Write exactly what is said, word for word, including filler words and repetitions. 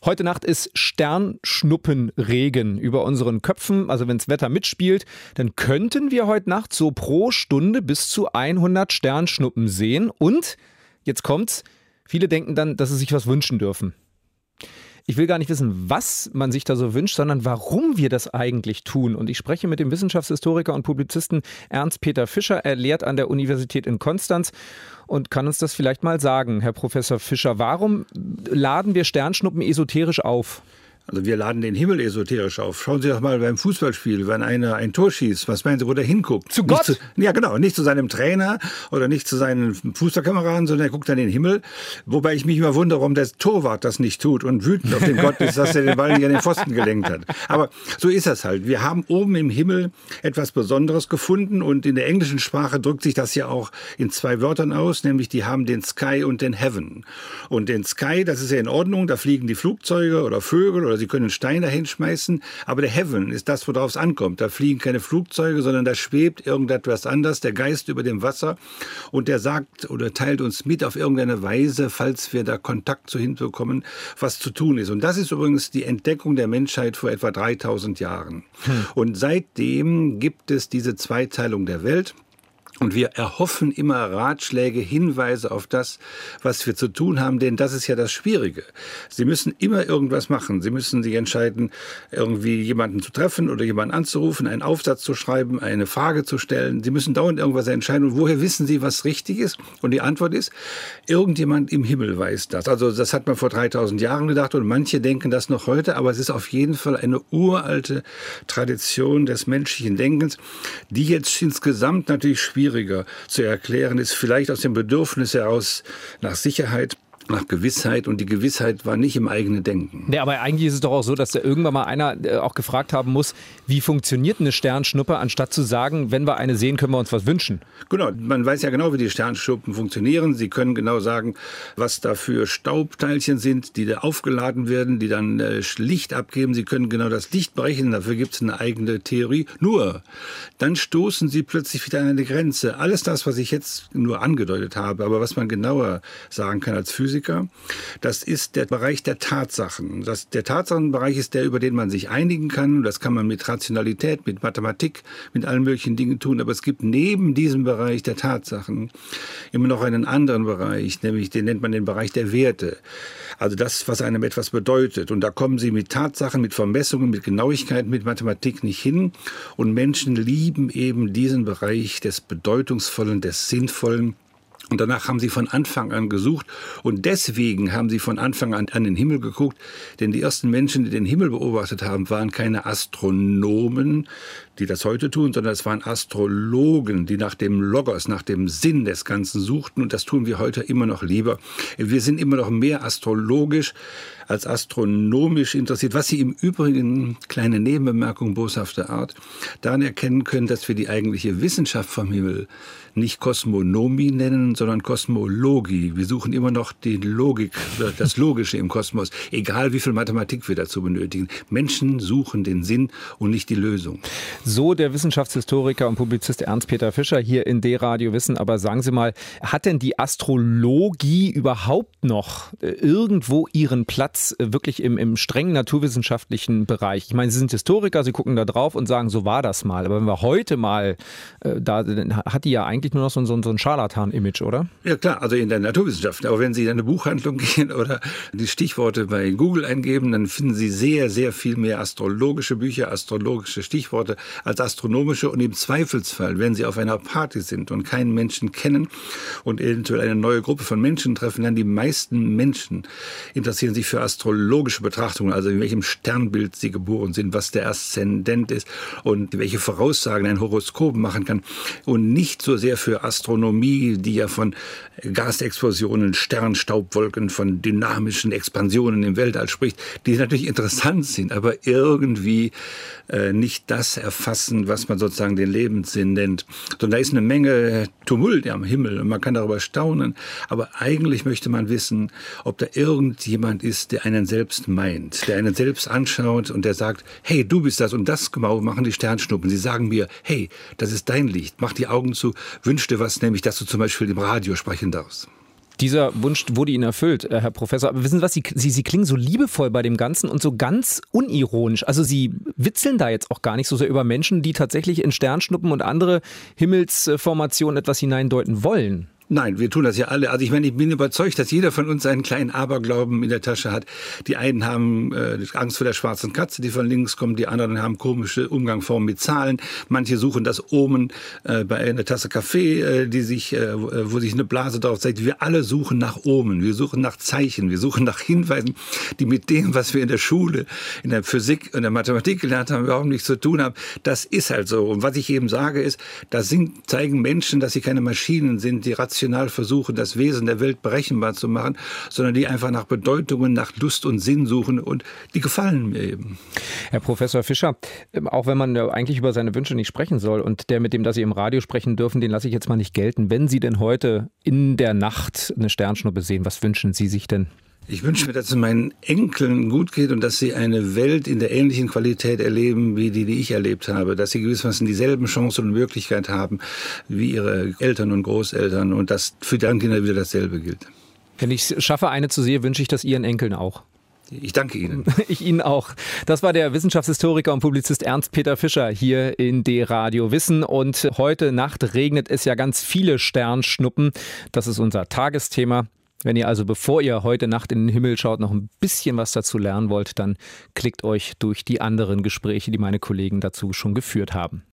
Heute Nacht ist Sternschnuppenregen über unseren Köpfen. Also wenn das Wetter mitspielt, dann könnten wir heute Nacht so pro Stunde bis zu hundert Sternschnuppen sehen. Und, jetzt kommt's, viele denken dann, dass sie sich was wünschen dürfen. Ich will gar nicht wissen, was man sich da so wünscht, sondern warum wir das eigentlich tun. Und ich spreche mit dem Wissenschaftshistoriker und Publizisten Ernst-Peter Fischer. Er lehrt an der Universität in Konstanz und kann uns das vielleicht mal sagen, Herr Professor Fischer. Warum laden wir Sternschnuppen esoterisch auf? Also wir laden den Himmel esoterisch auf. Schauen Sie doch mal beim Fußballspiel, wenn einer ein Tor schießt, was meinen Sie, wo der hinguckt? Zu Gott? Nicht zu, ja, genau. Nicht zu seinem Trainer oder nicht zu seinen Fußballkameraden, sondern er guckt an den Himmel. Wobei ich mich immer wundere, warum der Torwart das nicht tut und wütend auf den Gott ist, dass er den Ball nicht an den Pfosten gelenkt hat. Aber so ist das halt. Wir haben oben im Himmel etwas Besonderes gefunden und in der englischen Sprache drückt sich das ja auch in zwei Wörtern aus, nämlich die haben den Sky und den Heaven. Und den Sky, das ist ja in Ordnung, da fliegen die Flugzeuge oder Vögel oder Sie können einen Stein dahin schmeißen, aber der Heaven ist das, worauf es ankommt. Da fliegen keine Flugzeuge, sondern da schwebt irgendetwas anderes, der Geist über dem Wasser und der sagt oder teilt uns mit auf irgendeine Weise, falls wir da Kontakt zu hinbekommen, was zu tun ist. Und das ist übrigens die Entdeckung der Menschheit vor etwa dreitausend Jahren. Hm. Und seitdem gibt es diese Zweiteilung der Welt. Und wir erhoffen immer Ratschläge, Hinweise auf das, was wir zu tun haben, denn das ist ja das Schwierige. Sie müssen immer irgendwas machen. Sie müssen sich entscheiden, irgendwie jemanden zu treffen oder jemanden anzurufen, einen Aufsatz zu schreiben, eine Frage zu stellen. Sie müssen dauernd irgendwas entscheiden. Und woher wissen Sie, was richtig ist? Und die Antwort ist, irgendjemand im Himmel weiß das. Also das hat man vor dreitausend Jahren gedacht und manche denken das noch heute, aber es ist auf jeden Fall eine uralte Tradition des menschlichen Denkens, die jetzt insgesamt natürlich schwierig schwieriger zu erklären ist, vielleicht aus dem Bedürfnis heraus nach Sicherheit, nach Gewissheit, und die Gewissheit war nicht im eigenen Denken. Ja, aber eigentlich ist es doch auch so, dass da irgendwann mal einer äh, auch gefragt haben muss, wie funktioniert eine Sternschnuppe, anstatt zu sagen, wenn wir eine sehen, können wir uns was wünschen. Genau, man weiß ja genau, wie die Sternschnuppen funktionieren. Sie können genau sagen, was da für Staubteilchen sind, die da aufgeladen werden, die dann äh, Licht abgeben. Sie können genau das Licht berechnen, dafür gibt es eine eigene Theorie. Nur, dann stoßen sie plötzlich wieder an eine Grenze. Alles das, was ich jetzt nur angedeutet habe, aber was man genauer sagen kann als Physiker, das ist der Bereich der Tatsachen. Das, der Tatsachenbereich ist der, über den man sich einigen kann. Das kann man mit Rationalität, mit Mathematik, mit allen möglichen Dingen tun. Aber es gibt neben diesem Bereich der Tatsachen immer noch einen anderen Bereich, nämlich den nennt man den Bereich der Werte. Also das, was einem etwas bedeutet. Und da kommen Sie mit Tatsachen, mit Vermessungen, mit Genauigkeit, mit Mathematik nicht hin. Und Menschen lieben eben diesen Bereich des Bedeutungsvollen, des Sinnvollen. Und danach haben sie von Anfang an gesucht und deswegen haben sie von Anfang an an den Himmel geguckt, denn die ersten Menschen, die den Himmel beobachtet haben, waren keine Astronomen, die das heute tun, sondern es waren Astrologen, die nach dem Logos, nach dem Sinn des Ganzen suchten, und das tun wir heute immer noch lieber. Wir sind immer noch mehr astrologisch als astronomisch interessiert, was Sie im Übrigen, kleine Nebenbemerkung boshafter Art, daran erkennen können, dass wir die eigentliche Wissenschaft vom Himmel nicht Kosmonomie nennen, sondern Kosmologie. Wir suchen immer noch die Logik, das Logische im Kosmos, egal wie viel Mathematik wir dazu benötigen. Menschen suchen den Sinn und nicht die Lösung. So der Wissenschaftshistoriker und Publizist Ernst-Peter Fischer hier in D-Radio Wissen. Aber sagen Sie mal, hat denn die Astrologie überhaupt noch irgendwo ihren Platz wirklich im, im strengen naturwissenschaftlichen Bereich? Ich meine, Sie sind Historiker, Sie gucken da drauf und sagen, so war das mal. Aber wenn wir heute mal, äh, da hat die ja eigentlich nur noch so, so, so ein Scharlatan-Image, oder? Ja klar, also in der Naturwissenschaft. Aber wenn Sie in eine Buchhandlung gehen oder die Stichworte bei Google eingeben, dann finden Sie sehr, sehr viel mehr astrologische Bücher, astrologische Stichworte als astronomische. Und im Zweifelsfall, wenn Sie auf einer Party sind und keinen Menschen kennen und eventuell eine neue Gruppe von Menschen treffen, dann die meisten Menschen interessieren sich für astrologische Betrachtungen, also in welchem Sternbild sie geboren sind, was der Aszendent ist und welche Voraussagen ein Horoskop machen kann, und nicht so sehr für Astronomie, die ja von Gasexplosionen, Sternstaubwolken, von dynamischen Expansionen im Weltall spricht, die natürlich interessant sind, aber irgendwie äh, nicht das erfassen, was man sozusagen den Lebenssinn nennt. Und da ist eine Menge Tumult am Himmel und man kann darüber staunen, aber eigentlich möchte man wissen, ob da irgendjemand ist, der einen selbst meint, der einen selbst anschaut und der sagt, hey, du bist das und das genau machen die Sternschnuppen. Sie sagen mir, hey, das ist dein Licht, mach die Augen zu, wünsch dir was, nämlich, dass du zum Beispiel im Radio sprechen darfst. Dieser Wunsch wurde Ihnen erfüllt, Herr Professor. Aber wissen Sie was, Sie, Sie, Sie klingen so liebevoll bei dem Ganzen und so ganz unironisch. Also Sie witzeln da jetzt auch gar nicht so sehr über Menschen, die tatsächlich in Sternschnuppen und andere Himmelsformationen etwas hineindeuten wollen. Nein, wir tun das ja alle. Also ich meine, ich bin überzeugt, dass jeder von uns einen kleinen Aberglauben in der Tasche hat. Die einen haben äh, Angst vor der schwarzen Katze, die von links kommt. Die anderen haben komische Umgangsformen mit Zahlen. Manche suchen das Omen äh, bei einer Tasse Kaffee, äh, die sich, äh, wo sich eine Blase drauf zeigt. Wir alle suchen nach Omen. Wir suchen nach Zeichen. Wir suchen nach Hinweisen, die mit dem, was wir in der Schule, in der Physik und der Mathematik gelernt haben, überhaupt nichts zu tun haben. Das ist halt so. Und was ich eben sage ist, da sind, zeigen Menschen, dass sie keine Maschinen sind, die rational versuchen, das Wesen der Welt berechenbar zu machen, sondern die einfach nach Bedeutungen, nach Lust und Sinn suchen und die gefallen mir eben. Herr Professor Fischer, auch wenn man eigentlich über seine Wünsche nicht sprechen soll und der, mit dem, dass Sie im Radio sprechen dürfen, den lasse ich jetzt mal nicht gelten. Wenn Sie denn heute in der Nacht eine Sternschnuppe sehen, was wünschen Sie sich denn? Ich wünsche mir, dass es meinen Enkeln gut geht und dass sie eine Welt in der ähnlichen Qualität erleben, wie die, die ich erlebt habe. Dass sie gewissermaßen dieselben Chancen und Möglichkeiten haben wie ihre Eltern und Großeltern und dass für die Kinder wieder dasselbe gilt. Wenn ich es schaffe, eine zu sehen, wünsche ich das Ihren Enkeln auch. Ich danke Ihnen. Ich Ihnen auch. Das war der Wissenschaftshistoriker und Publizist Ernst-Peter Fischer hier in D-Radio Wissen. Und heute Nacht regnet es ja ganz viele Sternschnuppen. Das ist unser Tagesthema. Wenn ihr also, bevor ihr heute Nacht in den Himmel schaut, noch ein bisschen was dazu lernen wollt, dann klickt euch durch die anderen Gespräche, die meine Kollegen dazu schon geführt haben.